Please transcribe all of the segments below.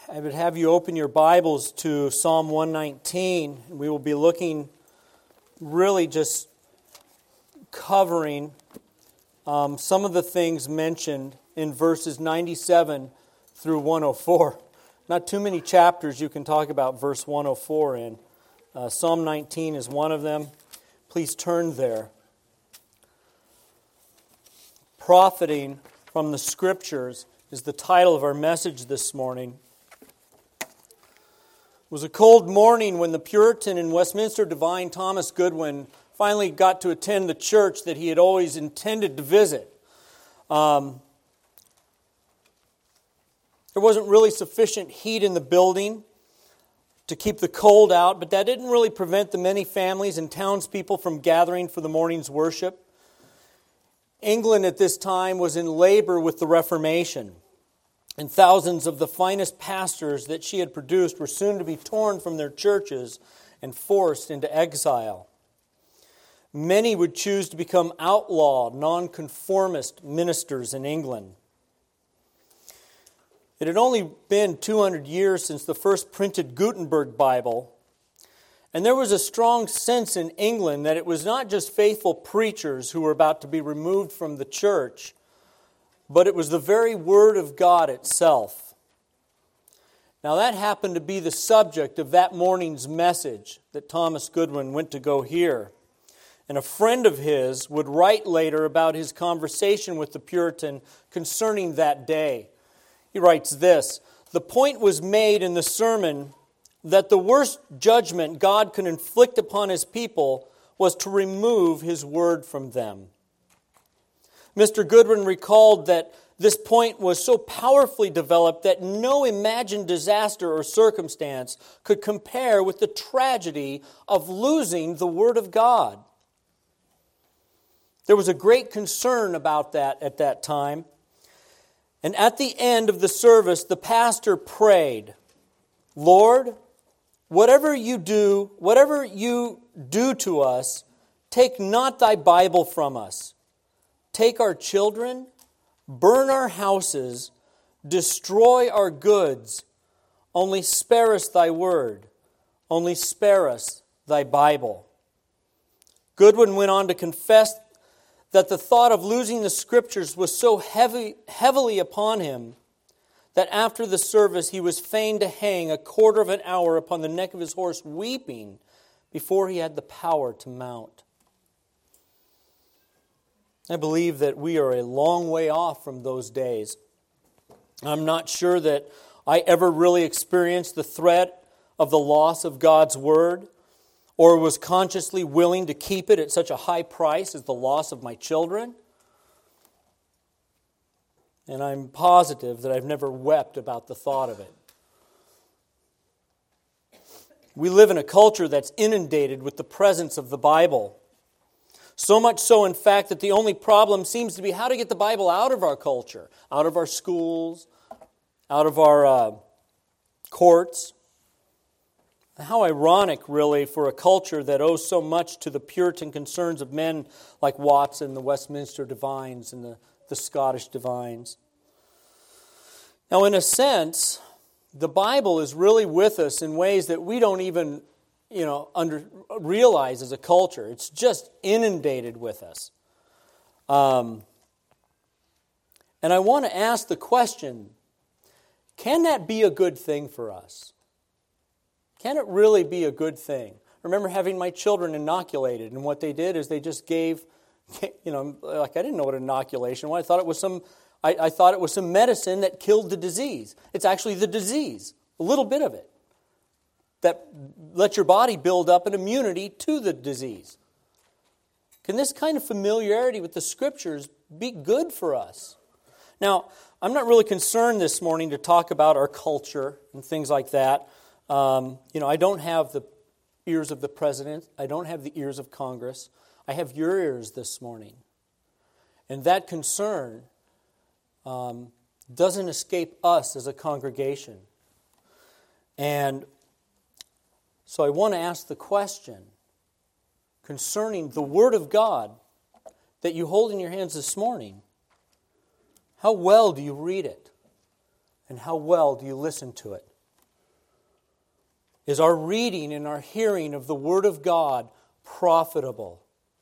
I would have you open your Bibles to Psalm 119. We will be looking, really just covering some of the things mentioned in verses 97 through 104. Not too many chapters you can talk about verse 104 in. Psalm 19 is one of them. Please turn there. Profiting from the Scriptures is the title of our message this morning. It was a cold morning when the Puritan in Westminster divine Thomas Goodwin finally got to attend the church that he had always intended to visit. There wasn't really sufficient heat in the building to keep the cold out, but that didn't really prevent the many families and townspeople from gathering for the morning's worship. England at this time was in labor with the Reformation, and thousands of the finest pastors that she had produced were soon to be torn from their churches and forced into exile. Many would choose to become outlaw, nonconformist ministers in England. It had only been 200 years since the first printed Gutenberg Bible, and there was a strong sense in England that it was not just faithful preachers who were about to be removed from the church, but it was the very Word of God itself. Now that happened to be the subject of that morning's message that Thomas Goodwin went to go hear. And a friend of his would write later about his conversation with the Puritan concerning that day. He writes this: "The point was made in the sermon that the worst judgment God could inflict upon His people was to remove His Word from them." Mr. Goodwin recalled that this point was so powerfully developed that no imagined disaster or circumstance could compare with the tragedy of losing the Word of God. There was a great concern about that at that time. And at the end of the service, the pastor prayed, "Lord, whatever you do to us, take not thy Bible from us. Take our children, burn our houses, destroy our goods. Only spare us thy word. Only spare us thy Bible." Goodwin went on to confess that the thought of losing the Scriptures was so heavily upon him that after the service he was fain to hang a quarter of an hour upon the neck of his horse, weeping, before he had the power to mount. I believe that we are a long way off from those days. I'm not sure that I ever really experienced the threat of the loss of God's Word, or was consciously willing to keep it at such a high price as the loss of my children. And I'm positive that I've never wept about the thought of it. We live in a culture that's inundated with the presence of the Bible. So much so, in fact, that the only problem seems to be how to get the Bible out of our culture, out of our schools, out of our courts. How ironic, really, for a culture that owes so much to the Puritan concerns of men like Watson, the Westminster Divines, and the Scottish Divines. Now, in a sense, the Bible is really with us in ways that we don't even realize as a culture. It's just inundated with us. And I want to ask the question, can that be a good thing for us? Can it really be a good thing? I remember having my children inoculated, and what they did is they just gave, I didn't know what inoculation was. I thought it was some medicine that killed the disease. It's actually the disease, a little bit of it, that lets your body build up an immunity to the disease. Can this kind of familiarity with the Scriptures be good for us? Now, I'm not really concerned this morning to talk about our culture and things like that. I don't have the ears of the President. I don't have the ears of Congress. I have your ears this morning. And that concern doesn't escape us as a congregation. And so I want to ask the question concerning the Word of God that you hold in your hands this morning. How well do you read it? And how well do you listen to it? Is our reading and our hearing of the Word of God profitable?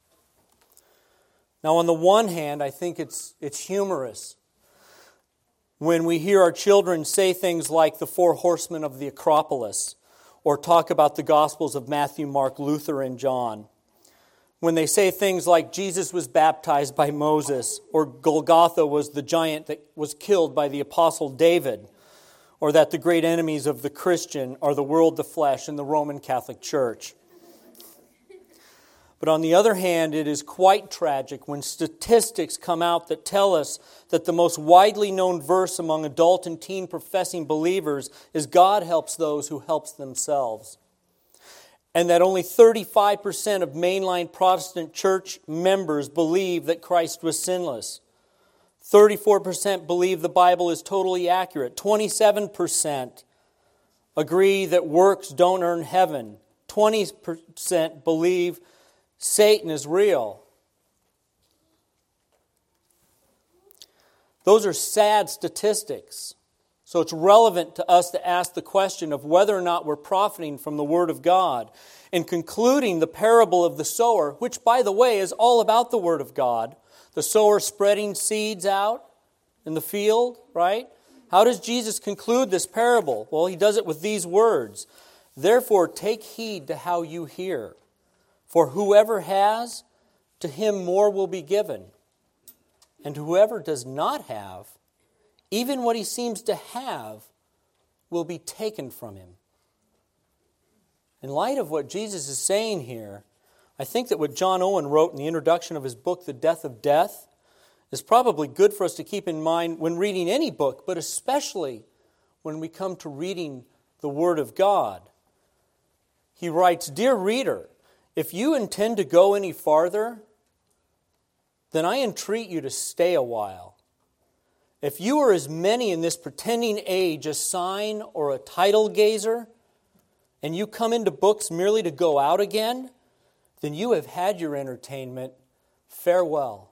Now, on the one hand, I think it's humorous when we hear our children say things like the four horsemen of the Acropolis, or talk about the Gospels of Matthew, Mark, Luther, and John. When they say things like Jesus was baptized by Moses, or Golgotha was the giant that was killed by the Apostle David, or that the great enemies of the Christian are the world, the flesh, and the Roman Catholic Church. But on the other hand, it is quite tragic when statistics come out that tell us that the most widely known verse among adult and teen professing believers is God helps those who helps themselves. And that only 35% of mainline Protestant church members believe that Christ was sinless. 34% believe the Bible is totally accurate. 27% agree that works don't earn heaven. 20% believe Satan is real. Those are sad statistics. So it's relevant to us to ask the question of whether or not we're profiting from the Word of God. In concluding the parable of the sower, which, by the way, is all about the Word of God, the sower spreading seeds out in the field, right? How does Jesus conclude this parable? Well, He does it with these words. Therefore, take heed to how you hear. For whoever has, to him more will be given. And whoever does not have, even what he seems to have, will be taken from him. In light of what Jesus is saying here, I think that what John Owen wrote in the introduction of his book, The Death of Death, is probably good for us to keep in mind when reading any book, but especially when we come to reading the Word of God. He writes, Dear reader, if you intend to go any farther, then I entreat you to stay a while. If you are as many in this pretending age a sign or a title gazer, and you come into books merely to go out again, then you have had your entertainment. Farewell.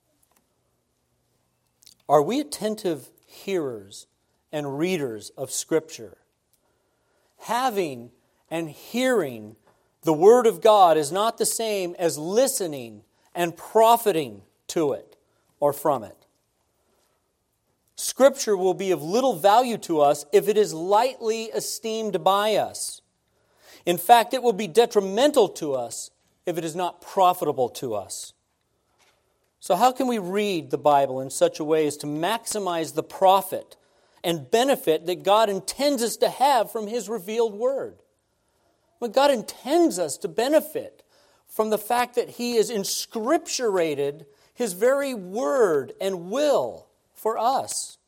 Are we attentive hearers and readers of Scripture? Having and hearing the Word of God is not the same as listening and profiting to it or from it. Scripture will be of little value to us if it is lightly esteemed by us. In fact, it will be detrimental to us if it is not profitable to us. So how can we read the Bible in such a way as to maximize the profit and benefit that God intends us to have from His revealed Word? But God intends us to benefit from the fact that He has inscripturated His very Word and will for us.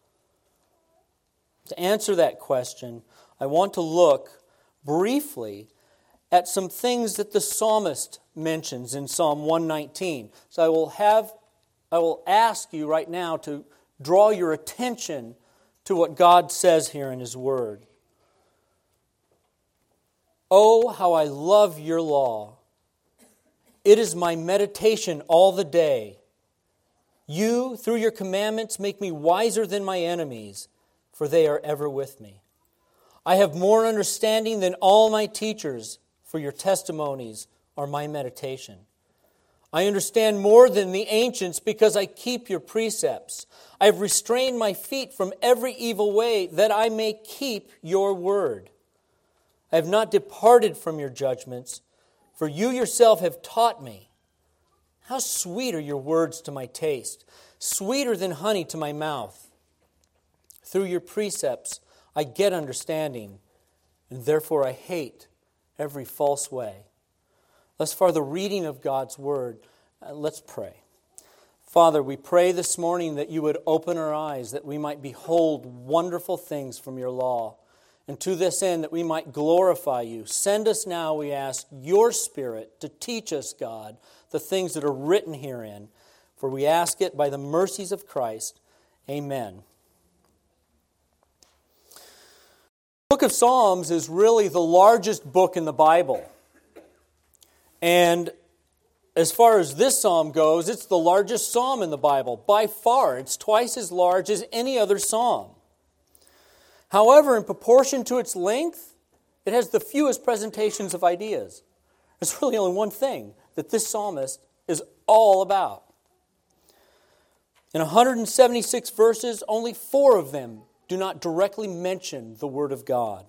To answer that question, I want to look briefly at some things that the psalmist mentions in Psalm 119. So I will ask you right now to draw your attention to what God says here in His Word. Oh, how I love your law. It is my meditation all the day. You, through your commandments, make me wiser than my enemies, for they are ever with me. I have more understanding than all my teachers, for your testimonies are my meditation. I understand more than the ancients because I keep your precepts. I have restrained my feet from every evil way that I may keep your word. I have not departed from your judgments, for you yourself have taught me. How sweet are your words to my taste, sweeter than honey to my mouth. Through your precepts I get understanding, and therefore I hate every false way. Thus far, the reading of God's Word. Let's pray. Father, we pray this morning that you would open our eyes, that we might behold wonderful things from your law. And to this end, that we might glorify you. Send us now, we ask, your Spirit to teach us, God, the things that are written herein. For we ask it by the mercies of Christ. Amen. The book of Psalms is really the largest book in the Bible. And as far as this psalm goes, it's the largest psalm in the Bible. By far, it's twice as large as any other psalm. However, in proportion to its length, It has the fewest presentations of ideas. There's really only one thing that this psalmist is all about. In 176 verses, only 4 of them do not directly mention the Word of God.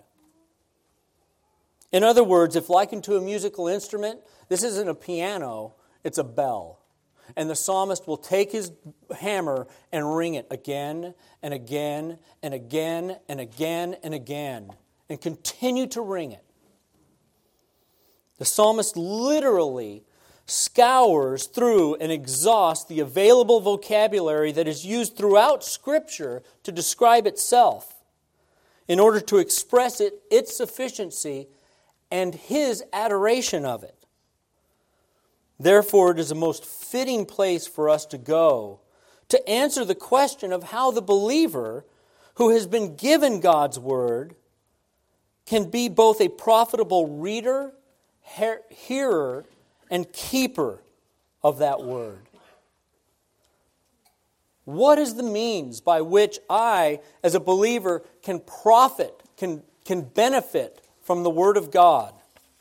In other words, if likened to a musical instrument, this isn't a piano, it's a bell. And the psalmist will take his hammer and ring it again and again and again and again and again and continue to ring it. The psalmist literally scours through and exhausts the available vocabulary that is used throughout Scripture to describe itself in order to express its sufficiency and his adoration of it. Therefore, it is a most fitting place for us to go to answer the question of how the believer who has been given God's Word can be both a profitable reader, hearer, and keeper of that Word. What is the means by which I, as a believer, can profit, can benefit from the Word of God?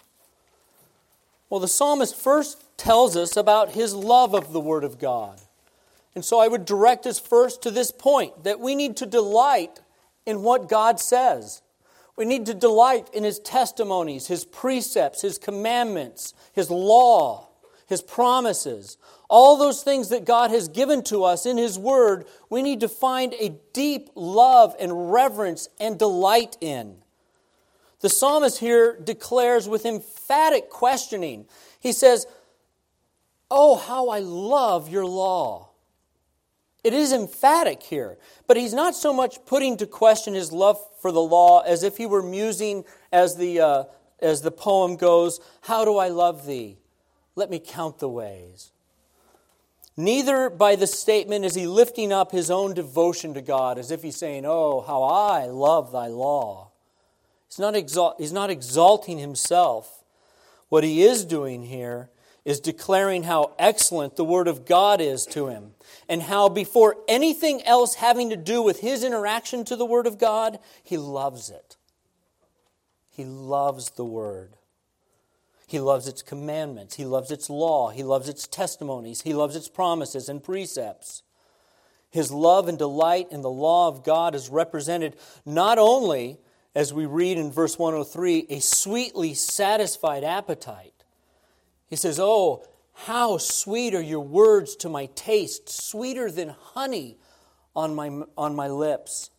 Well, the psalmist first tells us about his love of the Word of God. And so I would direct us first to this point, that we need to delight in what God says. We need to delight in His testimonies, His precepts, His commandments, His law, His promises. All those things that God has given to us in His Word, we need to find a deep love and reverence and delight in. The psalmist here declares with emphatic questioning. He says, "Oh, how I love your law." It is emphatic here, but he's not so much putting to question his love for the law as if he were musing as the poem goes, "How do I love thee? Let me count the ways." Neither by the statement is he lifting up his own devotion to God as if he's saying, "Oh, how I love thy law." He's not exalting himself. What he is doing here is declaring how excellent the Word of God is to him, and how before anything else having to do with his interaction to the Word of God, he loves it. He loves the Word. He loves its commandments. He loves its law. He loves its testimonies. He loves its promises and precepts. His love and delight in the law of God is represented not only, as we read in verse 103, a sweetly satisfied appetite. He says, "Oh, how sweet are your words to my taste, sweeter than honey on my lips."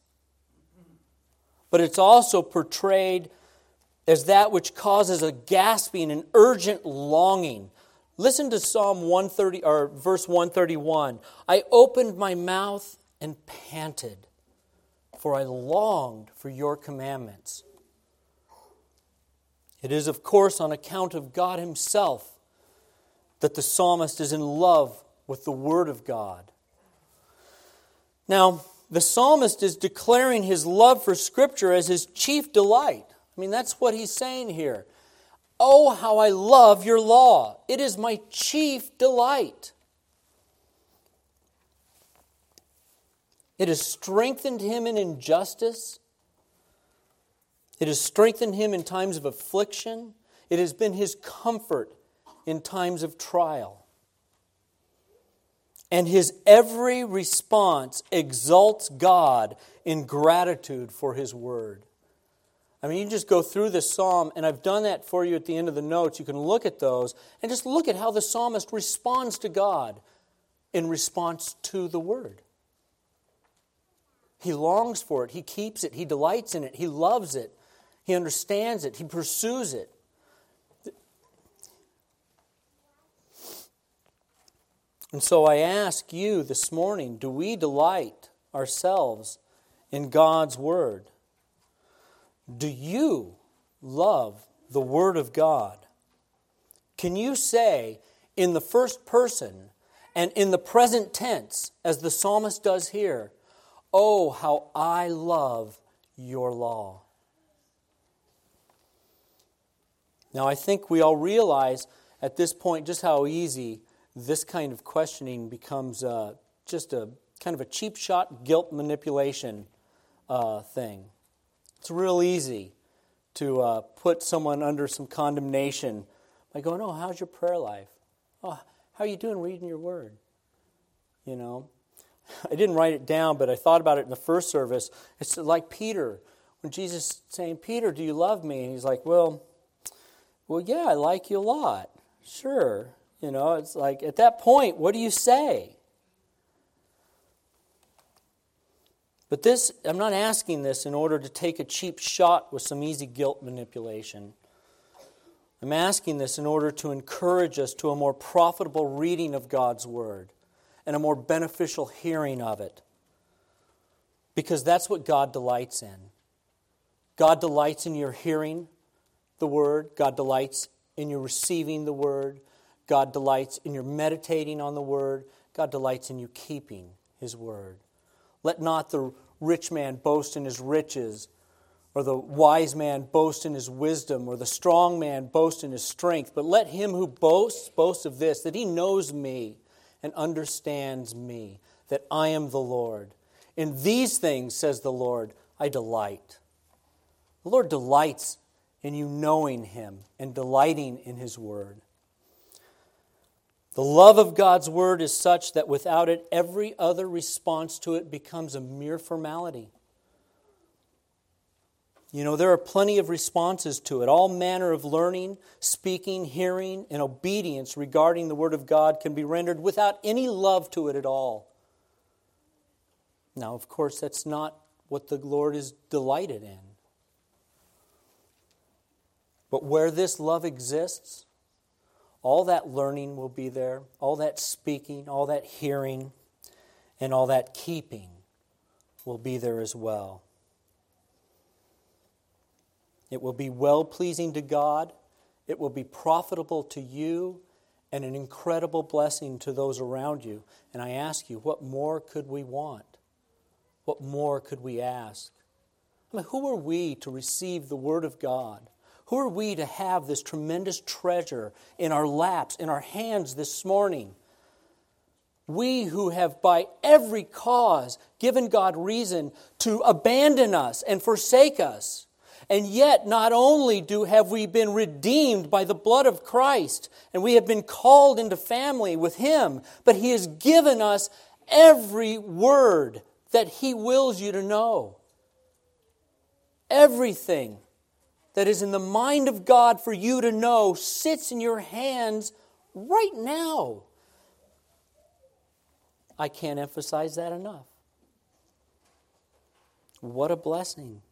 But it's also portrayed as that which causes a gasping and urgent longing. Listen to Psalm 130 or verse 131. "I opened my mouth and panted, for I longed for your commandments." It is, of course, on account of God Himself that the psalmist is in love with the Word of God. Now, the psalmist is declaring his love for Scripture as his chief delight. I mean, that's what he's saying here. "Oh, how I love your law. It is my chief delight." It has strengthened him in injustice. It has strengthened him in times of affliction. It has been his comfort in times of trial. And his every response exalts God in gratitude for His Word. I mean, you just go through this psalm, and I've done that for you at the end of the notes. You can look at those and just look at how the psalmist responds to God in response to the Word. He longs for it. He keeps it. He delights in it. He loves it. He understands it. He pursues it. And so I ask you this morning, do we delight ourselves in God's Word? Do you love the Word of God? Can you say in the first person and in the present tense, as the psalmist does here, "Oh, how I love your law"? Now, I think we all realize at this point just how easy this kind of questioning becomes just a kind of a cheap shot guilt manipulation thing. It's real easy to put someone under some condemnation by going, oh, how's your prayer life? Oh, how are you doing reading your word? You know, I didn't write it down, but I thought about it in the first service. It's like Peter, when Jesus is saying, Peter, do you love me? And he's like, well, yeah, I like you a lot. Sure. You know, it's like, at that point, what do you say? But this, I'm not asking this in order to take a cheap shot with some easy guilt manipulation. I'm asking this in order to encourage us to a more profitable reading of God's Word and a more beneficial hearing of it. Because that's what God delights in. God delights in your hearing the Word. God delights in your receiving the Word. God delights in your meditating on the Word. God delights in you keeping His Word. Let not the rich man boast in his riches, or the wise man boast in his wisdom, or the strong man boast in his strength. But let him who boasts, boast of this, that he knows me and understands me, that I am the Lord. In these things, says the Lord, I delight. The Lord delights in you knowing Him and delighting in His Word. The love of God's Word is such that without it, every other response to it becomes a mere formality. You know, there are plenty of responses to it. All manner of learning, speaking, hearing, and obedience regarding the Word of God can be rendered without any love to it at all. Now, of course, that's not what the Lord is delighted in. But where this love exists, all that learning will be there, all that speaking, all that hearing, and all that keeping will be there as well. It will be well-pleasing to God, it will be profitable to you, and an incredible blessing to those around you. And I ask you, what more could we want? What more could we ask? I mean, who are we to receive the Word of God? Who are we to have this tremendous treasure in our laps, in our hands this morning? We who have by every cause given God reason to abandon us and forsake us. And yet not only have we been redeemed by the blood of Christ, and we have been called into family with Him, but He has given us every word that He wills you to know. Everything that is in the mind of God for you to know sits in your hands right now. I can't emphasize that enough. What a blessing.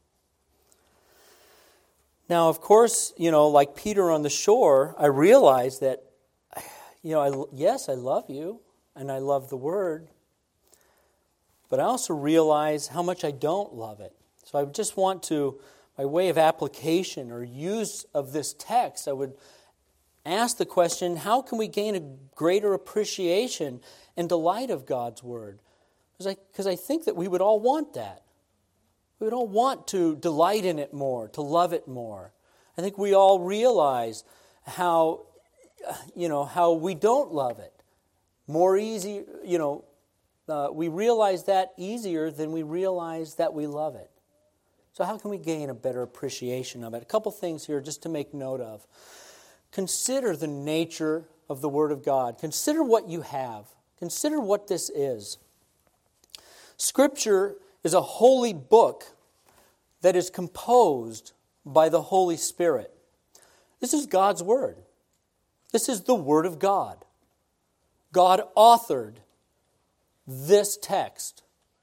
Now, of course, you know, like Peter on the shore, I realize that, you know, yes, I love you, and I love the Word, but I also realize how much I don't love it. So I just want to, by way of application or use of this text, I would ask the question, how can we gain a greater appreciation and delight of God's Word? Because I think that we would all want that. We would all want to delight in it more, to love it more. I think we all realize how we don't love it. More easy, we realize that easier than we realize that we love it. So how can we gain a better appreciation of it? A couple things here just to make note of. Consider the nature of the Word of God. Consider what you have. Consider what this is. Scripture is a holy book that is composed by the Holy Spirit. This is God's Word. This is the Word of God. God authored this text.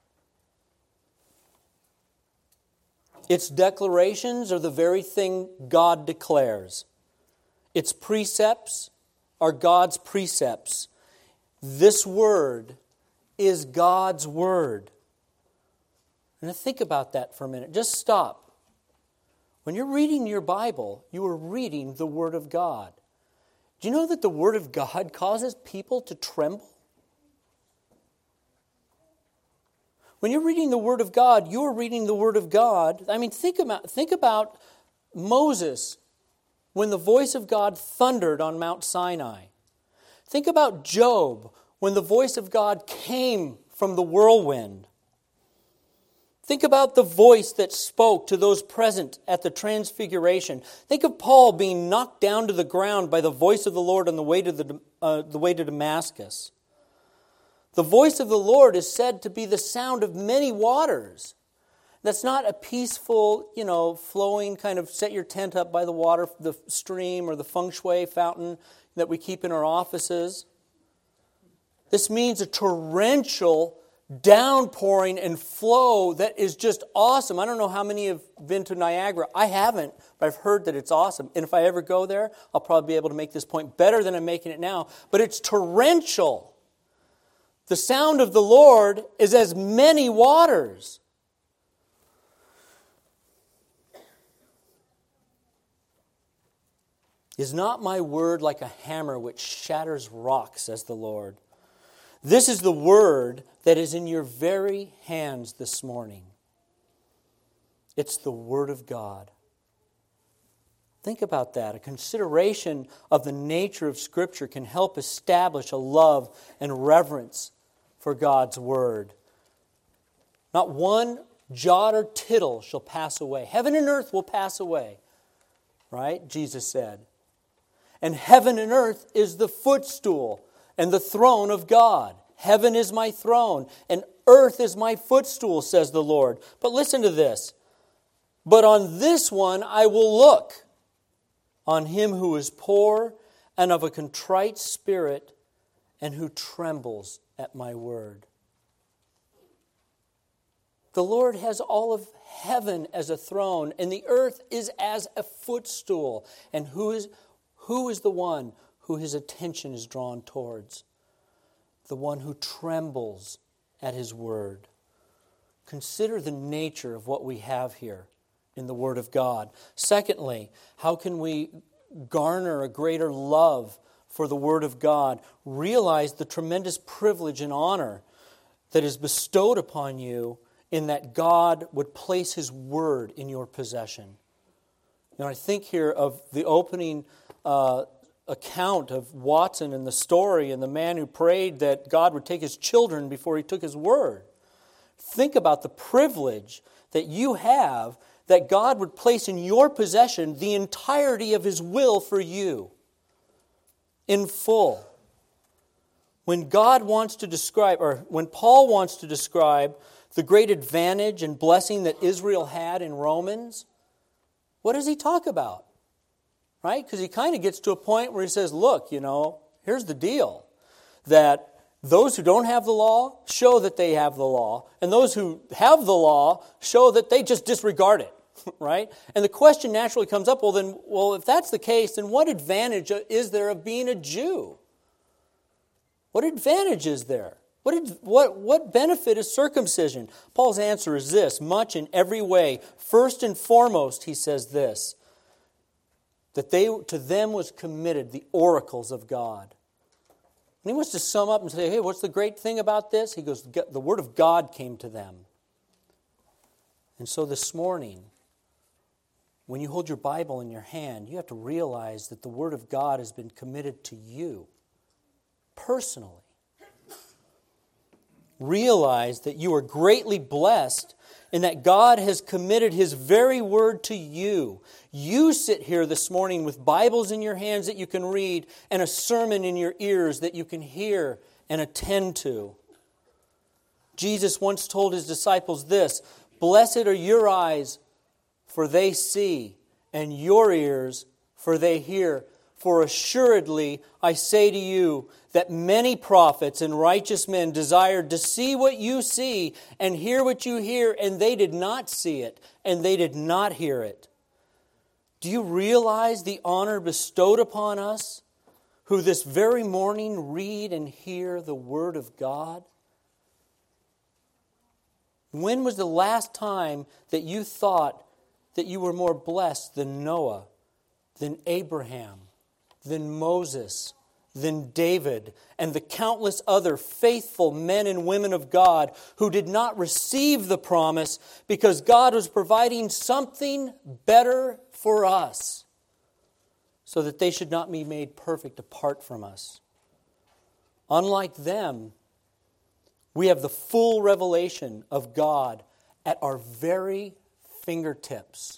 Its declarations are the very thing God declares. Its precepts are God's precepts. This Word is God's Word. And think about that for a minute. Just stop. When you're reading your Bible, you are reading the Word of God. Do you know that the Word of God causes people to tremble? When you're reading the Word of God, you're reading the Word of God. I mean, think about Moses when the voice of God thundered on Mount Sinai. Think about Job when the voice of God came from the whirlwind. Think about the voice that spoke to those present at the Transfiguration. Think of Paul being knocked down to the ground by the voice of the Lord on the way to Damascus. The voice of the Lord is said to be the sound of many waters. That's not a peaceful, flowing kind of set your tent up by the water, the stream or the feng shui fountain that we keep in our offices. This means a torrential downpouring and flow that is just awesome. I don't know how many have been to Niagara. I haven't, but I've heard that it's awesome. And if I ever go there, I'll probably be able to make this point better than I'm making it now. But it's torrential. The sound of the Lord is as many waters. Is not my word like a hammer which shatters rocks, says the Lord? This is the word that is in your very hands this morning. It's the Word of God. Think about that. A consideration of the nature of Scripture can help establish a love and reverence for God's Word. Not one jot or tittle shall pass away. Heaven and earth will pass away, right? Jesus said. And heaven and earth is the footstool and the throne of God. Heaven is my throne, and earth is my footstool, says the Lord. But listen to this. But on this one I will look, on him who is poor and of a contrite spirit, and who trembles at my word. The Lord has all of heaven as a throne, and the earth is as a footstool. And who is the one who his attention is drawn towards? The one who trembles at his word. Consider the nature of what we have here in the Word of God. Secondly, how can we garner a greater love for the Word of God? Realize the tremendous privilege and honor that is bestowed upon you in that God would place His Word in your possession. I think here of the opening account of Watson and the story and the man who prayed that God would take his children before He took His Word. Think about the privilege that you have that God would place in your possession the entirety of His will for you in full. When God wants to describe, or when Paul wants to describe the great advantage and blessing that Israel had in Romans, what does he talk about? Right? Because he kind of gets to a point where he says, look, here's the deal. That those who don't have the law show that they have the law. And those who have the law show that they just disregard it. Right? And the question naturally comes up, if that's the case, then what advantage is there of being a Jew? What advantage is there? What benefit is circumcision? Paul's answer is this: much in every way. First and foremost, he says this, that to them was committed the oracles of God. And he wants to sum up and say, hey, what's the great thing about this? He goes, the Word of God came to them. And so this morning, when you hold your Bible in your hand, you have to realize that the Word of God has been committed to you personally. Realize that you are greatly blessed and that God has committed His very Word to you. You sit here this morning with Bibles in your hands that you can read and a sermon in your ears that you can hear and attend to. Jesus once told His disciples this: blessed are your eyes, for they see, and your ears, for they hear. For assuredly, I say to you that many prophets and righteous men desired to see what you see and hear what you hear, and they did not see it, and they did not hear it. Do you realize the honor bestowed upon us, who this very morning read and hear the Word of God? When was the last time that you thought that you were more blessed than Noah, than Abraham, than Moses, than David, and the countless other faithful men and women of God who did not receive the promise because God was providing something better for us so that they should not be made perfect apart from us? Unlike them, we have the full revelation of God at our very fingertips.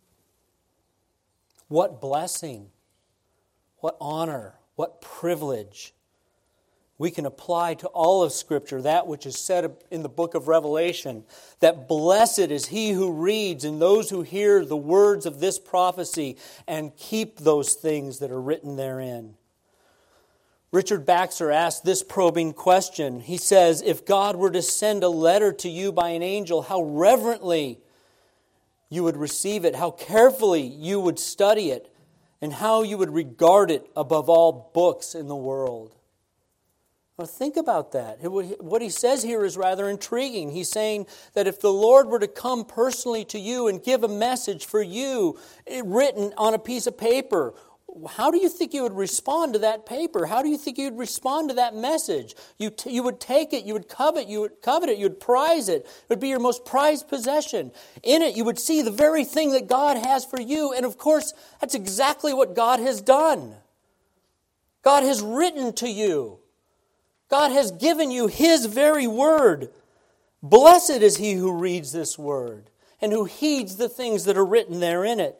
What blessing, what honor, what privilege. We can apply to all of Scripture that which is said in the book of Revelation, that blessed is he who reads and those who hear the words of this prophecy and keep those things that are written therein. Richard Baxter asked this probing question. He says, if God were to send a letter to you by an angel, how reverently you would receive it, how carefully you would study it, and how you would regard it above all books in the world. Now think about that. What he says here is rather intriguing. He's saying that if the Lord were to come personally to you and give a message for you written on a piece of paper, how do you think you would respond to that paper? How do you think you would respond to that message? You would take it, you would covet it, you would prize it. It would be your most prized possession. In it, you would see the very thing that God has for you. And of course, that's exactly what God has done. God has written to you. God has given you His very word. Blessed is he who reads this word and who heeds the things that are written there in it.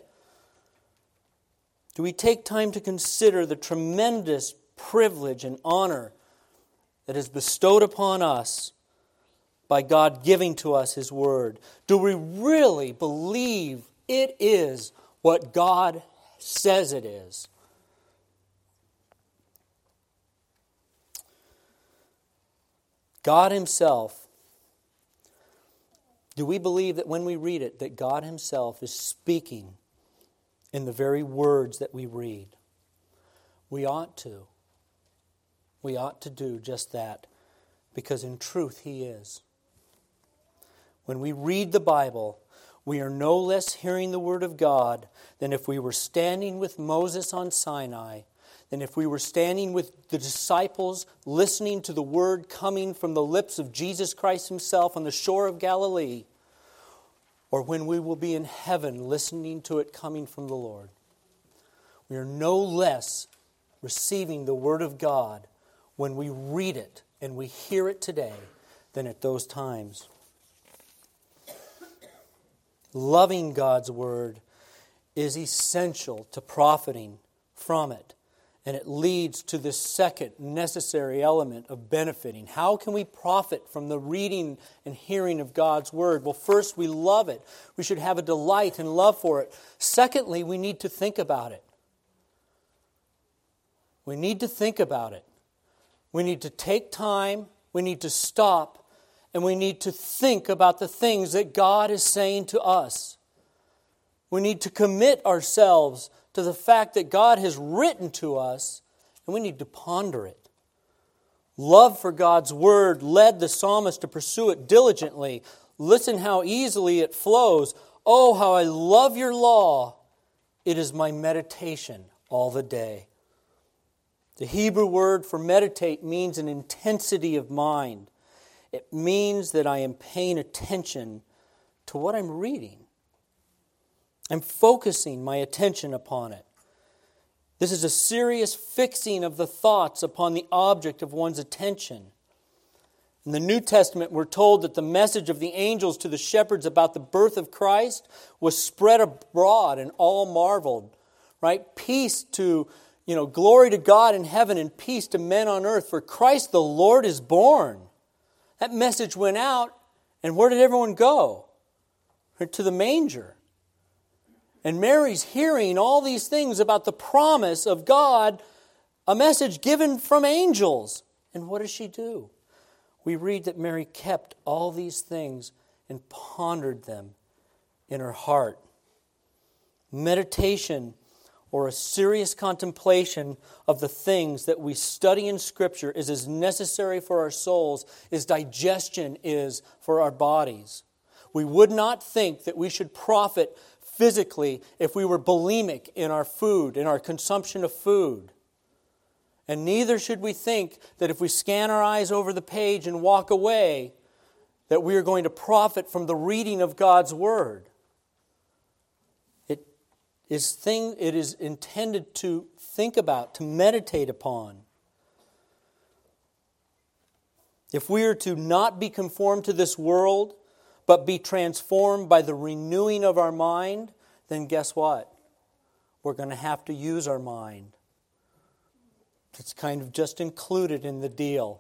Do we take time to consider the tremendous privilege and honor that is bestowed upon us by God giving to us His word? Do we really believe it is what God says it is? God Himself, do we believe that when we read it, that God Himself is speaking in the very words that we read? We ought to. We ought to do just that, because in truth He is. When we read the Bible, we are no less hearing the Word of God than if we were standing with Moses on Sinai, than if we were standing with the disciples listening to the Word coming from the lips of Jesus Christ Himself on the shore of Galilee, or when we will be in heaven listening to it coming from the Lord. We are no less receiving the Word of God when we read it and we hear it today than at those times. Loving God's Word is essential to profiting from it. And it leads to this second necessary element of benefiting. How can we profit from the reading and hearing of God's Word? Well, first, we love it. We should have a delight and love for it. Secondly, we need to think about it. We need to think about it. We need to take time, we need to stop, and we need to think about the things that God is saying to us. We need to commit ourselves to the fact that God has written to us, and we need to ponder it. Love for God's Word led the psalmist to pursue it diligently. Listen how easily it flows. Oh, how I love your law. It is my meditation all the day. The Hebrew word for meditate means an intensity of mind. It means that I am paying attention to what I'm reading. I'm focusing my attention upon it. This is a serious fixing of the thoughts upon the object of one's attention. In the New Testament, we're told that the message of the angels to the shepherds about the birth of Christ was spread abroad and all marveled. Right? Peace to, glory to God in heaven and peace to men on earth, for Christ the Lord is born. That message went out, and where did everyone go? To the manger. And Mary's hearing all these things about the promise of God, a message given from angels. And what does she do? We read that Mary kept all these things and pondered them in her heart. Meditation, or a serious contemplation of the things that we study in Scripture, is as necessary for our souls as digestion is for our bodies. We would not think that we should profit physically if we were bulimic in our food, in our consumption of food. And neither should we think that if we scan our eyes over the page and walk away, that we are going to profit from the reading of God's Word. It is intended to think about, to meditate upon. If we are to not be conformed to this world, but be transformed by the renewing of our mind, then guess what? We're going to have to use our mind. It's kind of just included in the deal.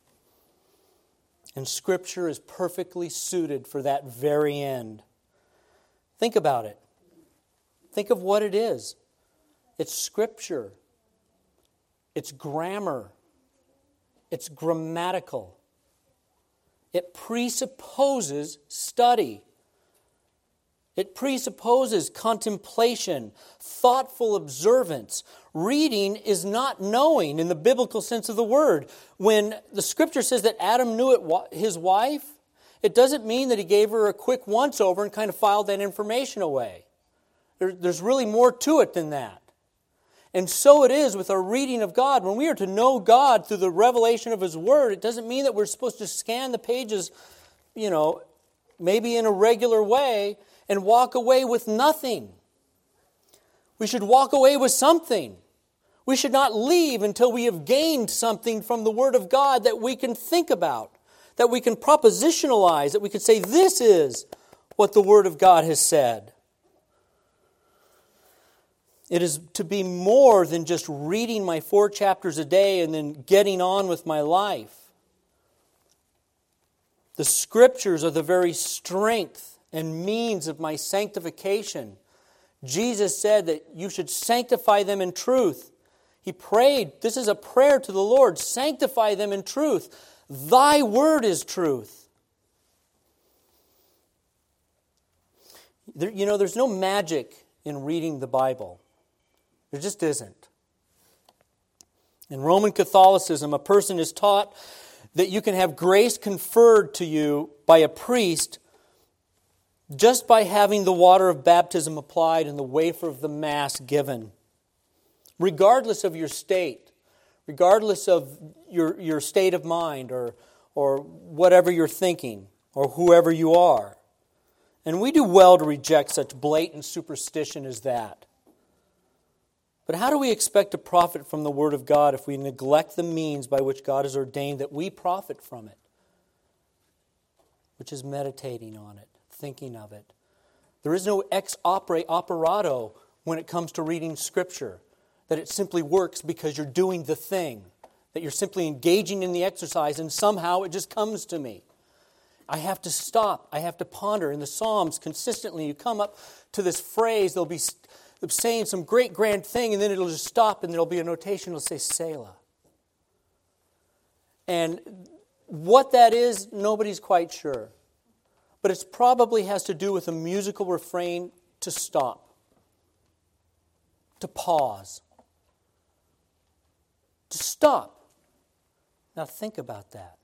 And Scripture is perfectly suited for that very end. Think about it. Think of what it is. It's Scripture. It's grammar. It's grammatical. It presupposes study. It presupposes contemplation, thoughtful observance. Reading is not knowing in the biblical sense of the word. When the Scripture says that Adam knew his wife, it doesn't mean that he gave her a quick once-over and kind of filed that information away. There's really more to it than that. And so it is with our reading of God. When we are to know God through the revelation of His Word, it doesn't mean that we're supposed to scan the pages, maybe in a regular way and walk away with nothing. We should walk away with something. We should not leave until we have gained something from the Word of God that we can think about, that we can propositionalize, that we can say, this is what the Word of God has said. It is to be more than just reading my 4 chapters a day and then getting on with my life. The Scriptures are the very strength and means of my sanctification. Jesus said that you should sanctify them in truth. He prayed, this is a prayer to the Lord, sanctify them in truth. Thy word is truth. There's no magic in reading the Bible. There just isn't. In Roman Catholicism, a person is taught that you can have grace conferred to you by a priest just by having the water of baptism applied and the wafer of the Mass given. Regardless of your state, regardless of your state of mind or whatever you're thinking or whoever you are. And we do well to reject such blatant superstition as that. But how do we expect to profit from the Word of God if we neglect the means by which God has ordained that we profit from it? Which is meditating on it, thinking of it. There is no ex operato when it comes to reading Scripture, that it simply works because you're doing the thing, that you're simply engaging in the exercise and somehow it just comes to me. I have to stop. I have to ponder. In the Psalms, consistently, you come up to this phrase, they'll be saying some great grand thing, and then it'll just stop, and there'll be a notation, it'll say Selah. And what that is, nobody's quite sure. But it probably has to do with a musical refrain to stop, to pause, to stop. Now think about that.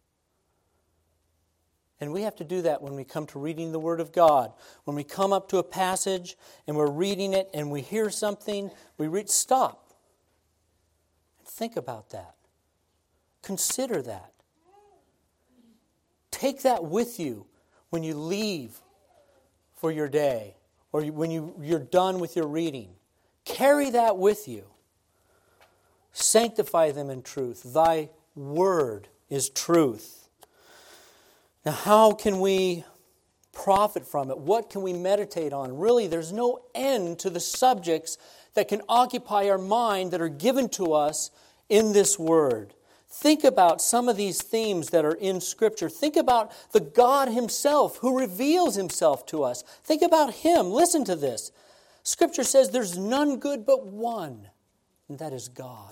And we have to do that when we come to reading the Word of God. When we come up to a passage and we're reading it and we hear something, we read, stop. Think about that. Consider that. Take that with you when you leave for your day or when you're done with your reading. Carry that with you. Sanctify them in truth. Thy word is truth. Now, how can we profit from it? What can we meditate on? Really, there's no end to the subjects that can occupy our mind that are given to us in this Word. Think about some of these themes that are in Scripture. Think about the God Himself who reveals Himself to us. Think about Him. Listen to this. Scripture says there's none good but one, and that is God.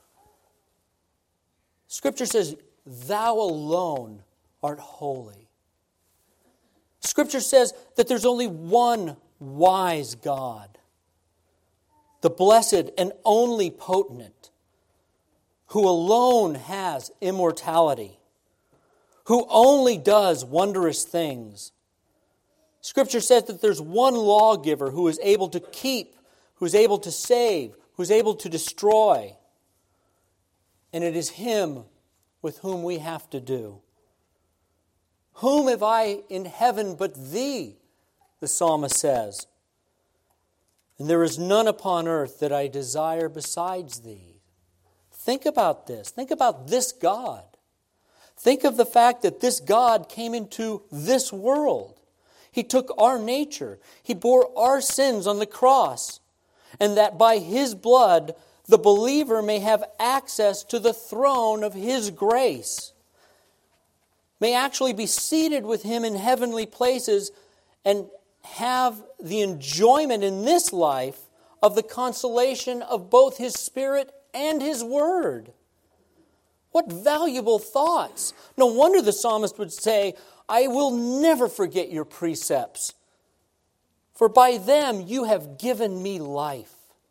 Scripture says, Thou alone art holy. Scripture says that there's only one wise God, the blessed and only potent, who alone has immortality, who only does wondrous things. Scripture says that there's one lawgiver who is able to keep, who is able to save, who is able to destroy. And it is Him with whom we have to do. Whom have I in heaven but Thee? The psalmist says. And there is none upon earth that I desire besides Thee. Think about this. Think about this God. Think of the fact that this God came into this world. He took our nature. He bore our sins on the cross. And that by His blood, the believer may have access to the throne of His grace. May actually be seated with Him in heavenly places and have the enjoyment in this life of the consolation of both His Spirit and His Word. What valuable thoughts. No wonder the psalmist would say, I will never forget your precepts, for by them you have given me life.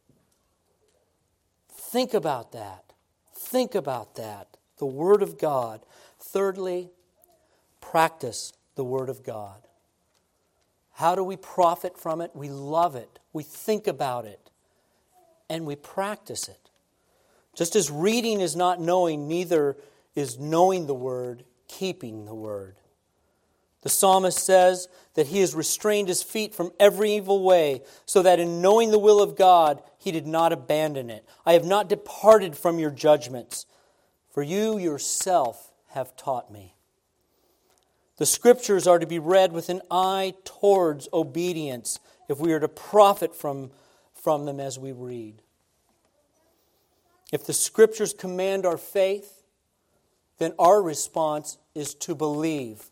Think about that. Think about that. The Word of God. Thirdly, practice the Word of God. How do we profit from it? We love it. We think about it. And we practice it. Just as reading is not knowing, neither is knowing the Word, keeping the Word. The psalmist says that he has restrained his feet from every evil way, so that in knowing the will of God, he did not abandon it. I have not departed from your judgments, for you yourself have taught me. The Scriptures are to be read with an eye towards obedience if we are to profit from them as we read. If the Scriptures command our faith, then our response is to believe.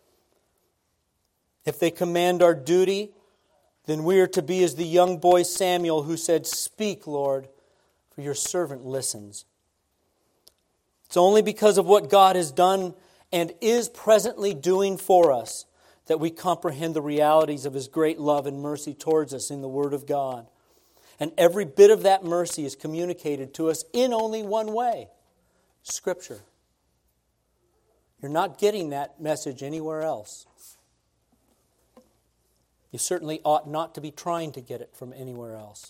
If they command our duty, then we are to be as the young boy Samuel who said, Speak, Lord, for your servant listens. It's only because of what God has done and is presently doing for us that we comprehend the realities of His great love and mercy towards us in the Word of God. And every bit of that mercy is communicated to us in only one way, Scripture. You're not getting that message anywhere else. You certainly ought not to be trying to get it from anywhere else.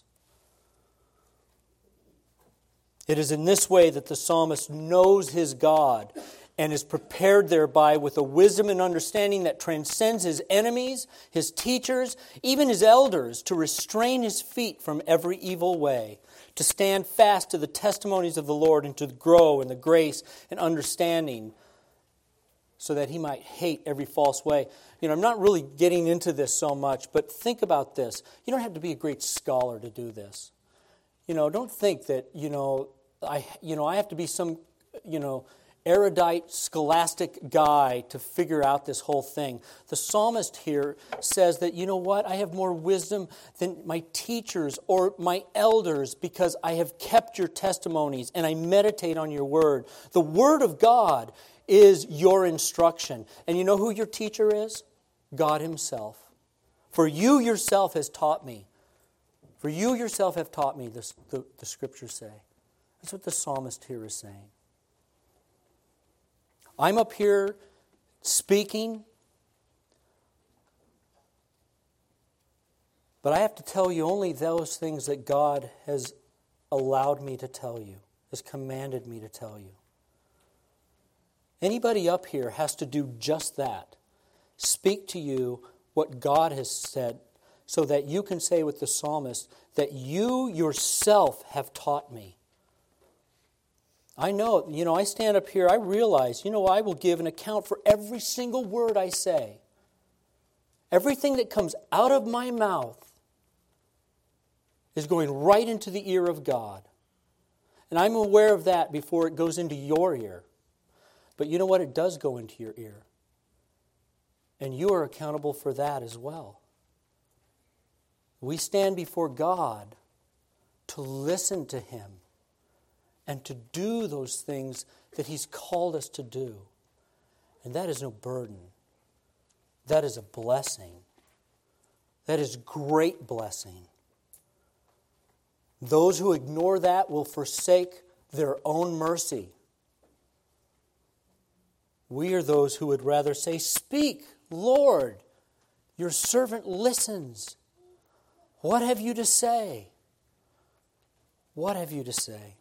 It is in this way that the psalmist knows his God and is prepared thereby with a wisdom and understanding that transcends his enemies, his teachers, even his elders, to restrain his feet from every evil way, to stand fast to the testimonies of the Lord, and to grow in the grace and understanding so that he might hate every false way. I'm not really getting into this so much, but think about this. You don't have to be a great scholar to do this. Don't think that, I have to be some, erudite, scholastic guy to figure out this whole thing. The psalmist here says that, I have more wisdom than my teachers or my elders because I have kept your testimonies and I meditate on your word. The Word of God is your instruction. And you know who your teacher is? God Himself. For you yourself has taught me. For you yourself have taught me, the Scriptures say. That's what the psalmist here is saying. I'm up here speaking, but I have to tell you only those things that God has allowed me to tell you, has commanded me to tell you. Anybody up here has to do just that. Speak to you what God has said so that you can say with the psalmist that you yourself have taught me. I know, I stand up here, I realize, I will give an account for every single word I say. Everything that comes out of my mouth is going right into the ear of God. And I'm aware of that before it goes into your ear. But you know what? It does go into your ear. And you are accountable for that as well. We stand before God to listen to Him and to do those things that He's called us to do. And that is no burden. That is a blessing. That is great blessing. Those who ignore that will forsake their own mercy. We are those who would rather say, Speak, Lord, your servant listens. What have you to say? What have you to say?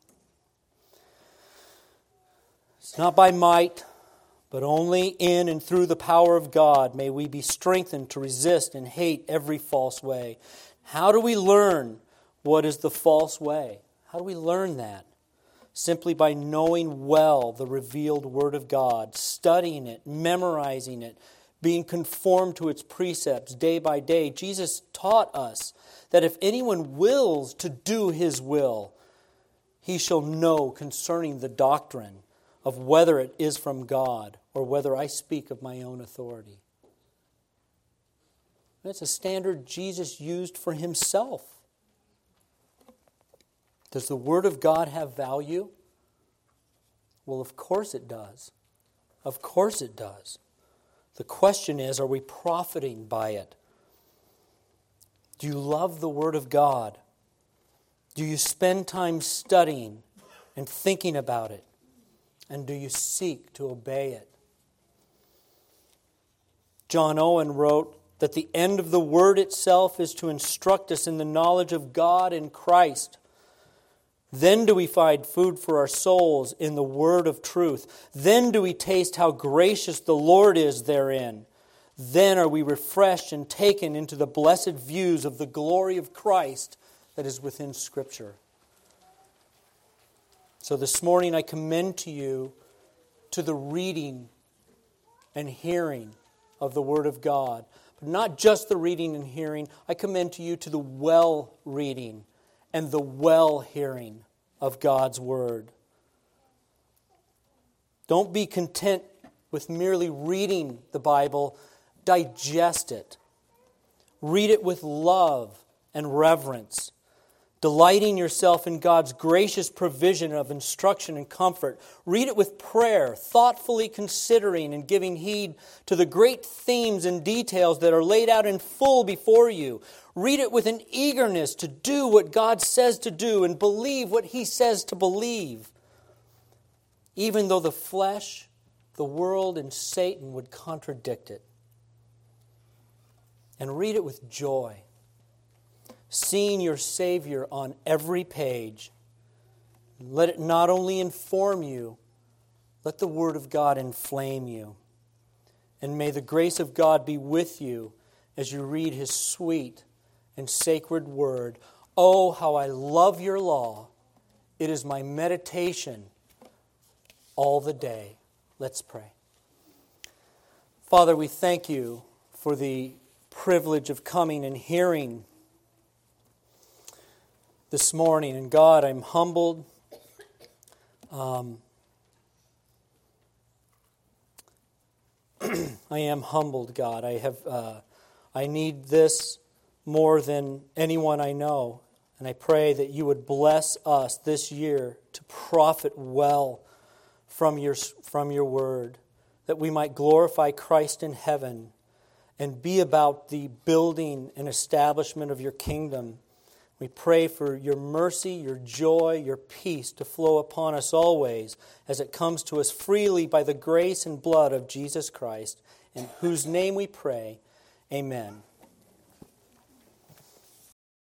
It's not by might, but only in and through the power of God may we be strengthened to resist and hate every false way. How do we learn what is the false way? How do we learn that? simply by knowing well the revealed Word of God, studying it, memorizing it, being conformed to its precepts day by day. Jesus taught us that if anyone wills to do His will, he shall know concerning the doctrine of whether it is from God or whether I speak of my own authority. That's a standard Jesus used for Himself. Does the Word of God have value? Well, of course it does. Of course it does. The question is, are we profiting by it? Do you love the Word of God? Do you spend time studying and thinking about it? And do you seek to obey it? John Owen wrote that the end of the Word itself is to instruct us in the knowledge of God in Christ. Then do we find food for our souls in the Word of truth. Then do we taste how gracious the Lord is therein. Then are we refreshed and taken into the blessed views of the glory of Christ that is within Scripture. So this morning I commend to you to the reading and hearing of the Word of God. But not just the reading and hearing. I commend to you to the well reading and the well hearing of God's Word. Don't be content with merely reading the Bible. Digest it. Read it with love and reverence, delighting yourself in God's gracious provision of instruction and comfort. Read it with prayer, thoughtfully considering and giving heed to the great themes and details that are laid out in full before you. Read it with an eagerness to do what God says to do and believe what He says to believe, even though the flesh, the world, and Satan would contradict it. And read it with joy, seeing your Savior on every page. Let it not only inform you, let the Word of God inflame you. And may the grace of God be with you as you read His sweet and sacred Word. Oh, how I love your law. It is my meditation all the day. Let's pray. Father, we thank you for the privilege of coming and hearing this morning. And God, I'm humbled. I am humbled, God. I need this more than anyone I know. And I pray that you would bless us this year to profit well from your word, that we might glorify Christ in heaven and be about the building and establishment of your kingdom. We pray for your mercy, your joy, your peace to flow upon us always as it comes to us freely by the grace and blood of Jesus Christ, in whose name we pray. Amen.